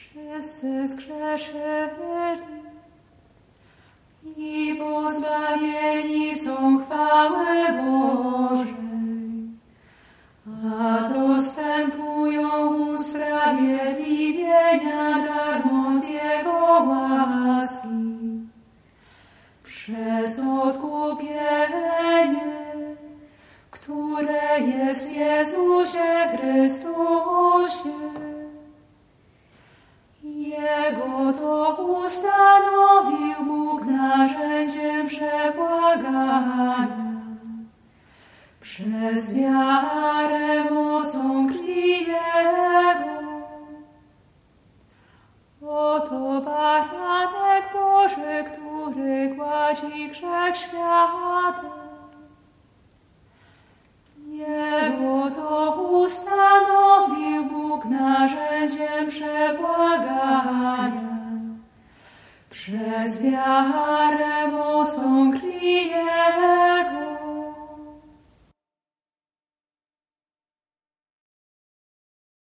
Wszyscy zgrzeszyli i pozbawieni są chwały Bożej, a dostępują usprawiedliwienia darmo z Jego łaski. Przez odkupienie, które jest w Jezusie Chrystusie. Jego to ustanowił Bóg narzędziem przebłagania. Przez wiarę mocą krwi Jego. Oto baranek Boży, który gładzi grzech świata. Jego to ustanowił Bóg narzędziem przebłagania. Przez wiarę mocą krwi